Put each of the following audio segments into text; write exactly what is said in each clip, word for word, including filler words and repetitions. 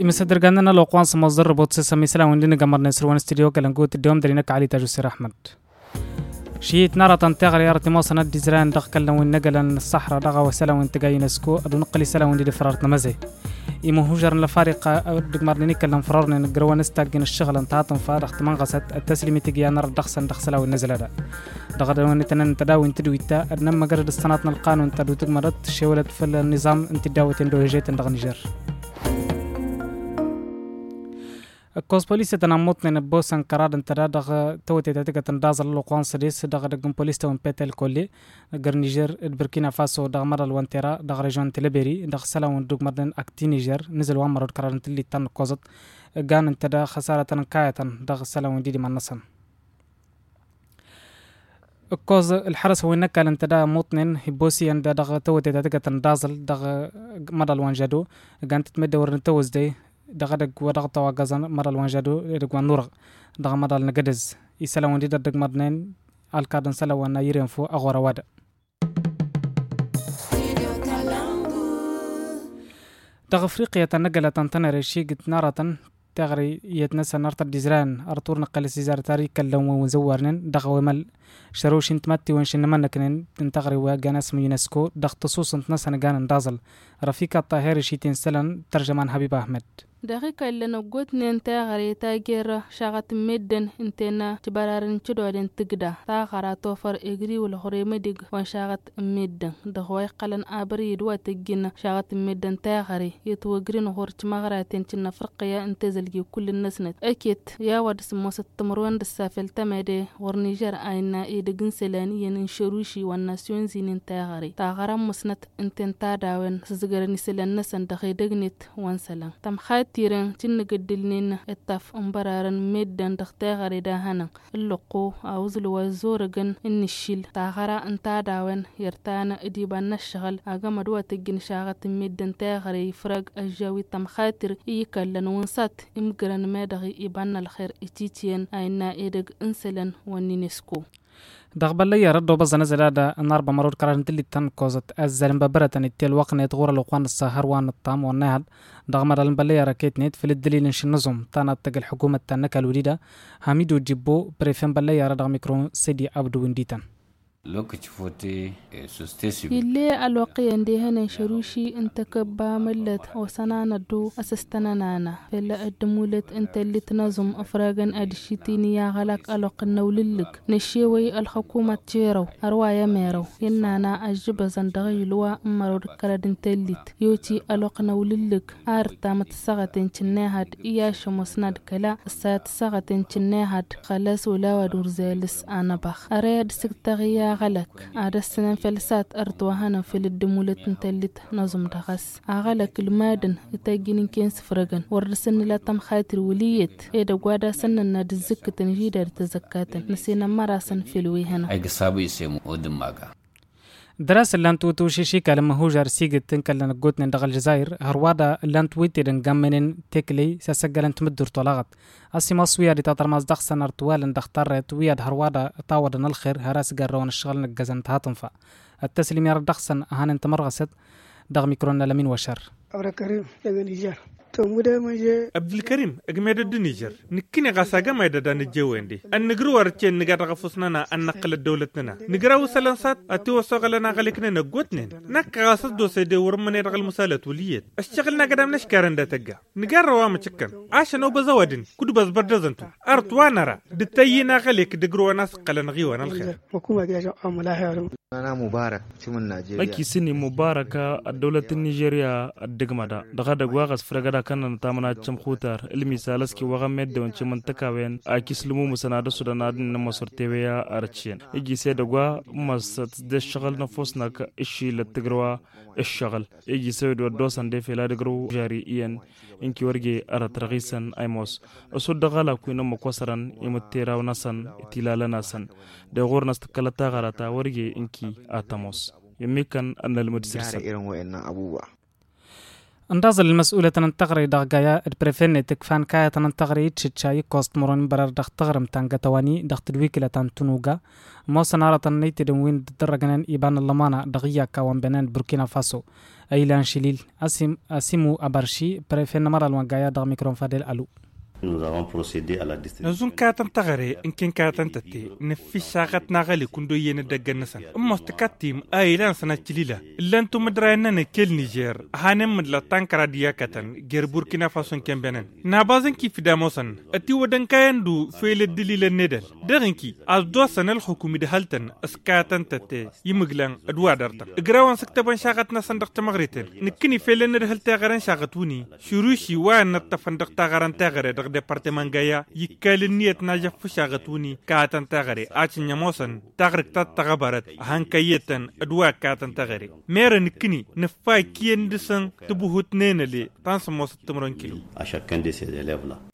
يمسدر قاننا لو قوان سموزر ربوت سسمي سلام وندين قمر نسروان استديو كلنقوت الدوم درينك علي تاجو سير أحمد شيت نارة تنتغر يا رتي موصنا الدزران دخل لو النقل الصحراء دغا وسلام وانتقاي نسكو أدو نقلي سلام وندي فرارتنا مزي إما هجر لفارقة دقمرني نكلم فرارنا نقروا نستاقين الشغل انتهاتن فارغ تمنغست التسليمي تجي نار دخسن دخسلا والنزل هذا دغدا ونتنن تداوي تدويتا أدنما قرد السناتنا القانون تدو تقمرت شولت في النظام انت داوي تندوهجيت دغ نيجر كوز بوليس تنموت من بوسن قرار انترا دغ توتي تاتيك تندازل لوقوان سديس دغ دغم بوليس تون بيتل كولي غير نيجر بركينا فاسو دغ مر الوانتيرا دغ ريجون تلبيري دغ سلاون دغ مردن اكتي نيجر نزل وامر قرار انت اللي تن كوزت غان انتدا خساره كايه دغ سلاون ديدي منسن كوز الحرس هو نكال انتدا موطنين هبوسي عند دغ توتي تاتيك تندازل دغ مر الوانجادو غان تتمدور نتوز دي دغدق ودغطا وغزان مر الوانجادو دغ نورغ دغ مدال نغدز يسلاون دي دغ مدنين الكادن سلاونا يرنفو اغورا وادا دغ افريقيا تنقل تنتنر شيغت نارة تغري يتنسى نارة الدزران ارطور نقل سيزار تاريخ كلهم وزورنن دغ ومل شروش انتمتي وانش نمنكنن تنتغري وغانا اسم يونسكو دغ تصوص انتنسى نغان دازل رفيق الطاهر شيتين سلن ترجمان حبيب احمد دقيقة اللي نقول ننتا غري تاجر شغط مدن انتنا تبرارن تدودن تقدا تا غرا توفر اجري والخري مدق وشغط مدن دغوي قلن ابريد واتجن شغط مدن تا غري يتوغرين غورت مغراتين تنا فرقيا انتزلجي كل الناس نت اكيد يا ود سموس التمرون دسافل تمدي ورنيجر اينا ايدغن سلاني ينشروشي والناسيون زين تا غري تا غرا مسنت انتن تا داون سزغرني سلان نسن دغي دغنيت وانسلان تم تيران تنقدلنين التف امبرارن ميدان تختاغري داهانا اللقو اوزل وزورغن النشيل تاغرا انتا داوين يرتانا اديبان الشغل اغام دوا تجن شاغت ميدان تاغري فرق الجاوي تمخاتر ايكالن ونسات امقران مادغي ايبان الخير اتيتين اينا ايدغ انسلن ونينسكو دغبل لي ردو بز نزل هذا النار بمرور قرار انت اللي تنقوزت الزلم ببرتن التيل وقنا يتغور الوقوان السهر وان الطام والنهد دغمر البلية ركيت نيت في الدليل انش النظم تانا تقل الحكومة تانك الوديدة حميدو جيبو بريفين بلية رد ميكرو سيدي عبدو ونديتان لوكتش فوتي سوستيسيو يلي الوقي عندي هنا شروشي انت كبا ملت وسنانا دو اسستنا نانا فلا الدمولت انت اللي تنظم افراغن ادشيتيني يا غلق الوق النوللك نشيوي الحكومة تيرو اروايا ميرو ينانا اجب زندغي لوا امرو دكالد انت اللي يوتي الوق نوللك ارتا متساغتين چنهاد اياش مسند كلا سات ساغتين چنهاد خلاص ولا ودور زالس انا بخ اريد سكتغيا غلك عاد السنة فلسات أرضوهانا في الدمولة تنتلت نظم دغس أغلق المادن يتاقين كينس فرقن ورسن لا تم خاطر وليت إيدا قوادا سننا دزكة تنجيدة تزكاة نسينا مراسن في الويهنا أي قصابو يسيمو ودماغا دراسة لانتو توشيشي كلمة هوجر سيجت تنكلن قوتن دغ الجزائر هروادا لانتو تيرن جامنين تكلي ساسجلن تمدر طلاقت اسي مصويا دي تطرماز دخسن ارتوال دخترت وياد هروادا طاودن الخير هراس قرون الشغل نجزن تهاتنفا التسليم يرد دخسن هان انت مرغست دغ ميكرونا لمن وشر عبد الكريم يغنيجر عبد الكريم اجمد النيجر نكني غاساغا ما يددا نجويندي ان نغرو ورتي نغا غفصنا ان نقل دولتنا نغراو سلانسات اتي وسغلنا غلكنا نغوتنين نك غاسد دو سيدي ورمني رغل مسالت وليت اشتغلنا قدام نشكارن دتغا نغروا ما تشكن عشان وبزودن كود بس بردزنتو ارت وانرا دتينا غلك دغرو ناس قلن غيوانا الخير حكومه يا جماعه أنا مبارك من نيجيريا أكيد سني مباركة الدولة النيجيريا الدجمة دغدا دغواغس فرغدا كان تامنا تشم خوتر المثالسكي وغمد دون تشمن تكاوين أكيد سلمو مسنادو سوداناد نمسور تيويا أرتشين يجي سيدغوا مس تدشغل نفوسنا كإشي للتجروا الشغل يجي سيد ودوسن دي في لادغرو جاري إين إنكي ورجي أرترغيسن أيموس أسود دغلا كوينا مكوسرن يمتيرا ونسن تيلالا نسن دغور نستكلتا غراتا ورجي إنكي آتاموس يمكن أن المدرسة انداز المسؤولة تنتقري دغايا البريفين تكفان كايا تنتقري تشتشاي كوست مرون برر دغ تغرم تانغا تواني دغ تدويكلا تانتونوغا موسى نارة تنيت دموين درجنان إبان اللمانا دغيا كوان بنان بوركينا فاسو أيلان شليل أسيم أسيمو أبرشي بريفين مرة الوانغايا دغ ميكرون فادل ألو نزون كاتن تغري إن كان كاتن تتي نفي شاغت ناغلي كندو ين دغنسن أما استكاتيم أيلان سنة جليلة إلا أنتو مدراينا نكيل نيجير هانم مدلا تانكرا ديا كاتن غير بوركينا فاسو كان بنان نابازن كي في داموسن أتي ودن كاين دو فيل الدليل الندل دغنكي أزدوا سنة الحكومي دهالتن أسكاتن تتي يمغلان أدوا دارتن إقراوان سكتبان شاغتنا صندق تمغريتن نكني فيل ندهل تاغران شاغتوني شروشي وان نتفندق تاغران تاغري departement gaya yikkalin niyat na jaffu shagatuni kaatan tagare achin yamosan tagrik tat tagabarat hankayetan adwa kaatan tagare mera nikni nafay kien disan tubuhut nenale tansamos tumron kilo à chacun de ces élèves là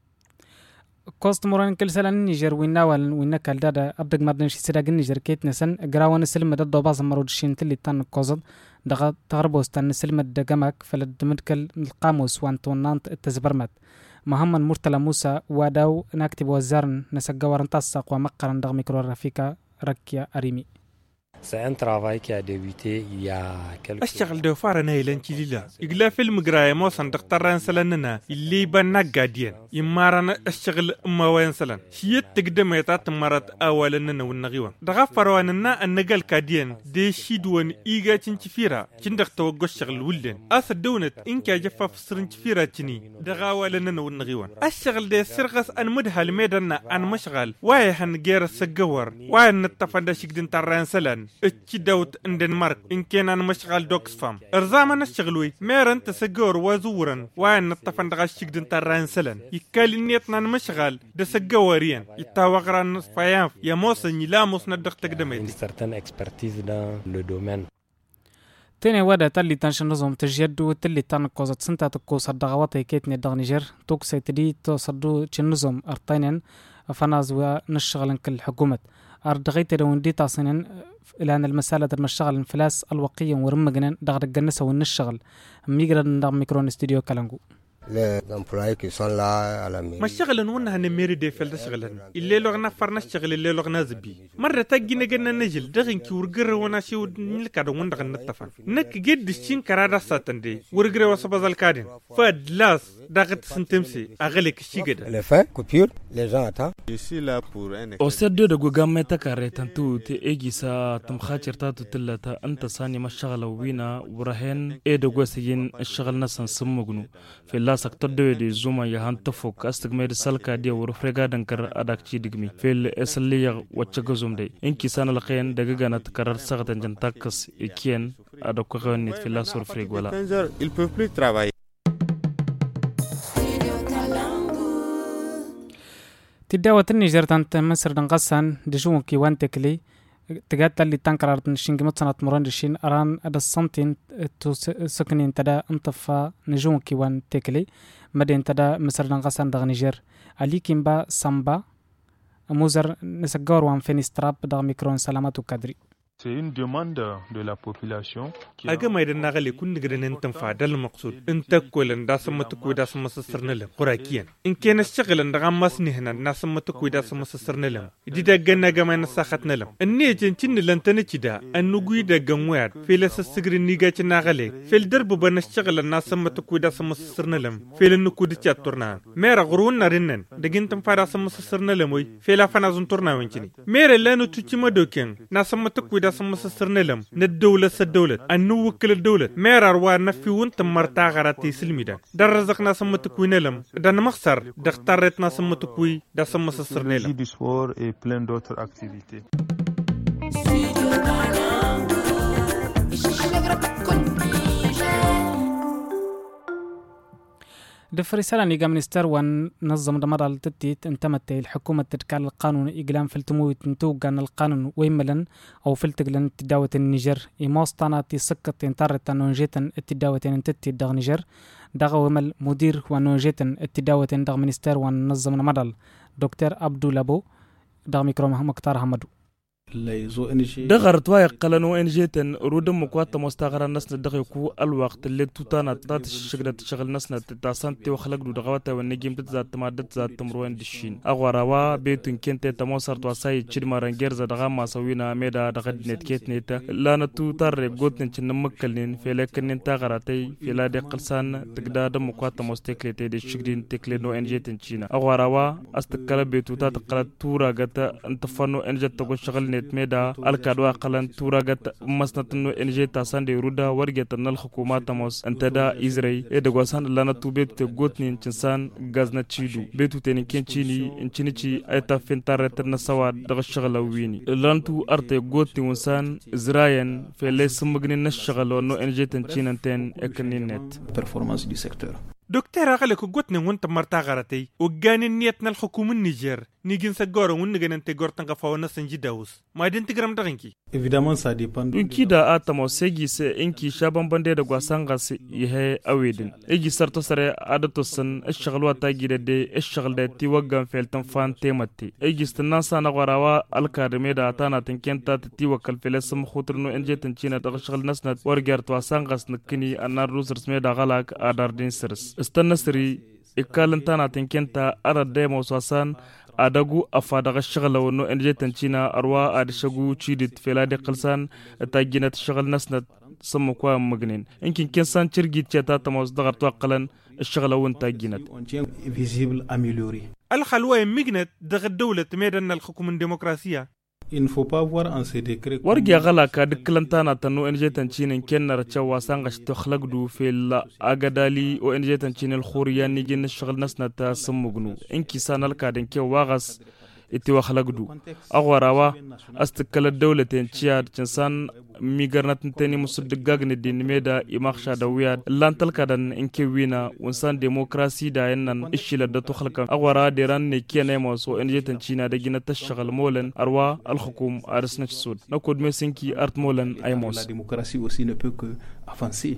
كوست موران كل سنة نيجر وينا وال وينا كالدادا أبدك مردن شي سراج نيجر كيت نسن جراوان السلم ضد بعض مرود شين تلي تان قصد دغ تغربوس تان السلم دجمك فلد مدكل القاموس وانتونانت التزبرمت محمد مرتلى موسى وداو نكتب وزارن نسجورن تساق ومقرن دغ ميكرو رفيقة ركيا أريمي C'est un travail qui a débuté il y a quelques الشغل ده فارنا يلان تليلا إقلا في المقراية موسان دكتوران سلننا اللي بنا قادين يمارنا الشغل ما وين سلن شيت تقدم يتات مرات أولنا والنغيوان دغفرواننا النقل قادين دي شيدوان إيجا تنشفيرا تندق توقع الشغل ولين أثر دونت إنك جفا فسرن شفيرا تني دغاولنا والنغيوان الشغل ده سرغس أن مدها الميدان أن مشغل واي هنجير السجور واي نتفند شكدين تران سلن اتشي دوت اندنمارك إن كان أنا مشغل دوكس فام ارزاما نشغلوي ميرن تسجور وزورا وان نتفن دغا شكدن تران سلن يكالي نيتنا مشغل دا سجوريا يتاوغران فياف يا موسى نيلاموس ندق تقدمي certaine expertise dans le domaine. تاني ودا تلي تنشن نظم تجيد وتلي تنقوزت سنتا تقوص الدغوات كيتني دغ نيجر توكسي تدي تصدو تشنظم ارتينن فناز ونشغلن كل حكومة أردغيت لون دي تصنن لأن المسألة المشغل انفلاس الوقية ورمجنا دغ الجنسة والنشغل ميجرن دغ ميكرون استوديو كالانجو مشغل نونها نميري دي فلد شغلن اللي لغنا فرنا الشغل اللي لغنا زبي مرة تاجينا جنا نجل دغن كي ورجر وناشي ونلقى دون دغن نتفن نك جد الشين كرادة ساتن دي ورجر وصباز الكادين فدلاس دغت سنتمسي أغلق الشيء جدا Au stade deux de Gugame Takare tantu te egisa tam khacherta tutillata anta sani mashaghala wina wurahen e de gwasigin shagal nasan sumugnu fi la saktor de de zuma ya hanta fok astagmed salka dia wur frega dankar adakchi digmi fil esliya wachagazum de inki sana laqen daga gana takarar sagatan jantakas ikien adakko gani fi la sur freg wala il peut plus travailler. تداوة النيجر تانت مصر دنقصان دجون كي وان تكلي تقات اللي تنكرر نشين قمت سنة مران دشين أران أدا السنتين تو سكنين تدا انطفا نجون كي وان تكلي مدين تدا مصر دنقصان دغ نيجر علي كيمبا سامبا موزر نسجور وان فينستراب دغ ميكرون سلامات وكادري. C'est une demande de la population qui aga mai dan nagali kun nigren entan fadal maqsud inta kulan da samatu ku da samasa sirnalam qurakiyan in kana shaglan da gamas ni hana na samatu ku da samasa sirnalam idi da ganna ga mai nasakhatnalam anni jincin lan tanci da annugu da ganwar fela sigrin ni ga cin nagali fel darbu ban shaglan na samatu ku da samasa sirnalam fela nuku da chaturna mera gurun narinnan da gintan fara samasa sirnalam oi fela fana zun turna wancini mera lanu tuci madoken na samatu ku da سمس سرنلم ندولة سدولة أنو وكل الدولة ميرار ونفي وانت مرتا غراتي سلمي دا در رزقنا سمتكوي نلم دا نمخسر دا اختارتنا سمتكوي دا سمس سرنلم du sport et plein d'autres activités. دفر رسالة نيجا منستر ونظم دمر التتيت انتمت الحكومة تتكال القانون إقلام فلتموي تنتوق عن القانون ويملن أو فلتقلن تداوة النيجر إماستانا تسكت انتارت نونجيتن التداوة انتتي داغ نيجر داغ ومل مدير ونونجيتن التداوة داغ منستر ونظم دمر دكتور عبدو لابو داغ ميكرو مختار حمدو دغر تواي قلنو إن جيتن رودم مقوات مستغرا نسنا دغيكو الوقت اللي توتانا تات الشجرة تشغل نسنا تتاسان تي وخلق دو دغواتا والنجيم تتزاد تمادت زاد تمروين دشين أغواروا بيتن كنت تموسر تواساي تشيرما رنجيرزا دغاما سوينا ميدا دغد نتكيت نيتا لانا تو تارب قوتن چن مكلين في لكن ننتا غراتي في لا دي قلسان تقدا دم مقوات مستقلتي دي شجرين تكلينو إن جيتن چينا أغواروا استقل بيتو تات قلت تورا غتا انتفانو إن جيت تقو شغل ميدا الكادوا قلن توراغت مسنتنو انجي تاساندي رودا ورغتن الحكومات موس انتدا ازري ادغوسان لانا توبيت غوتنين تشسان غازنا تشيدو بيتو تني كنچيني انچينيچي ايتا فنتارتن سوا دغشغلويني لانتو ارتي غوتني ونسان زراين في ليس مغني نشغلو نو انجي تنچينتن اكنينت performance du secteur. دكتور أغلق قوتنا وانت مرتا غارتي وقاني نيتنا الحكومة النيجر نيجي نسجور ونجي ننتجور تنقفوا نسن جداوس ما يدين تجرم دغنكي Évidemment ça dépend. Dunki da atamo segi se inki shaban bande da gwasanga se ihe awedin egi sarto sare adato san ashghalwa ta gide de ashghal da ti wagan feltan fan temati egi stanna sana gwarawa alkarme da tana tinkenta ti wakal felasam khutrno enje tanchina da ashghal nasna wargar to sangas nakini anar rusers me da galak adardin sirs stanna sri ikalantana tinkenta arade mo sasan adagu afadaga shagala wono enje tanchina arwa ad shagu chidit felade qalsan taginat shagal nasnat samu kwa magnin inkin kensan chirgit chata tamos dagarto qalan الشغله وانت جينت visible amélioré. الخلوه مجنت دغ الدوله ميدان الحكومه الديمقراطيه Il ne faut pas voir en ces décrets. wargi gala ka diklantana tanu enje tanchinen kennar chawa sangash to khlaqdu fil agadali o enje tanchinen khuriyan ni jin shagal nasna ta samugnu inki sanal ka den ke wagas iti wa khlaqdu agwarawa astakala dawlatin chiyad chansan migarnat tani musuddigagni din meda imakhsha dawiyad lantal kadan inke wina unsan demokrasi da yannan ishila da to khalqan agwara deran ne kene mo so enje tanchina da gina tashagal molan arwa al hukum arsna sud na kod mesinki art molan aymos La démocratie aussi ne peut que avancer.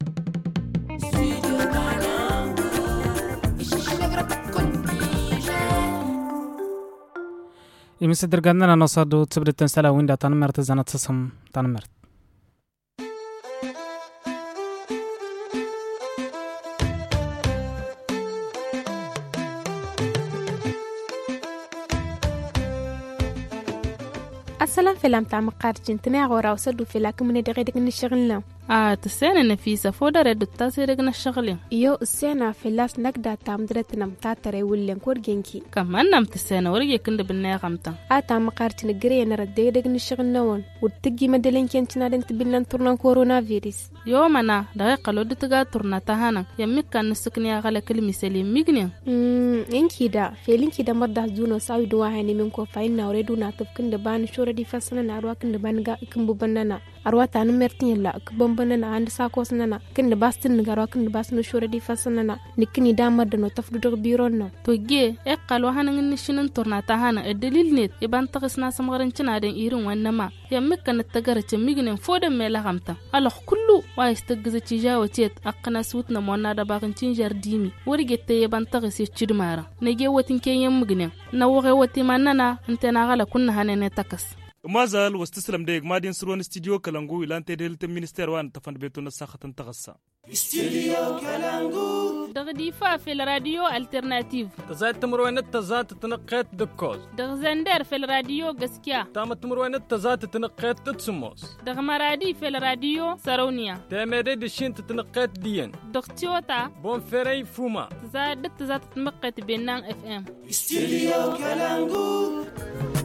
يمسدر قدنا نصادو تبدأ تنسلا وين دا تنمرت زانت سسم تنمرت السلام فيلم تاع مقارجين تناغ ورا وسدو في لكم من دغيدك نشغلنا آه تسينا نفيسة فودا رد التاسيرقنا الشغلين يو السينا في اللاس نقدا تامدرتنا متاتري ولين كورجينكي كمان نم تسينا ورقي كند بالنيا غمتا آه تا مقارجين قرينا رديدك نشغلنا ون وتجي مدلين كنتنا دنت بلن تورنا كورونا فيروس يومنا دقيقة لو دتقا تورنا تهانا يمك كان نسكني أغلى كلمة سليم ميقنين امم إنكي دا فيلينكي دا مرده زونو ساوي دواهاني منكو فاينا وريدونا تفكن دبان شورة دي فاسنا أروا كن دبان غا إكم ببنانا أروا تانو مرتين لا إكبن بنانا عند ساكوسنا كن دباستن نغاروا كن دباسنو شورة دي فاسنا نكني دا مردنو تفدو دغ بيرونا توجي إقال وهانا نشنن تورنا تهانا الدليل نيت يبان تغسنا سمغرنشنا دين إيرون وانما يمك كان التجارة ميقنين فودا ميلا غمتا ألوخ كله وايستجز تجاوة تيت أقنا سوتنا مونا دباغنشين جارديمي ورجت يبان تغسي تشدمارا نجي واتن كي يمغنين نوغي واتي مانانا انتنا غالا كنا هانين تكس مازال واستسلم ديك مادين سروان استديو كلانغو إلى أنت ديلت المينستير وان تفن بيتونا ساخة تغسى استديو كلانغو دغديفا في الراديو الترناتيف تزايد تمروين تزات تنقيت دكوز دغزندر في الراديو غسكيا تام تمروين تزات تنقيت تتسموس دغمرادي في الراديو سارونيا تامري دشين تنقيت ديان دغتيوتا بون فيري فوما تزاد تزات تنقيت بينان اف ام استديو كلانغو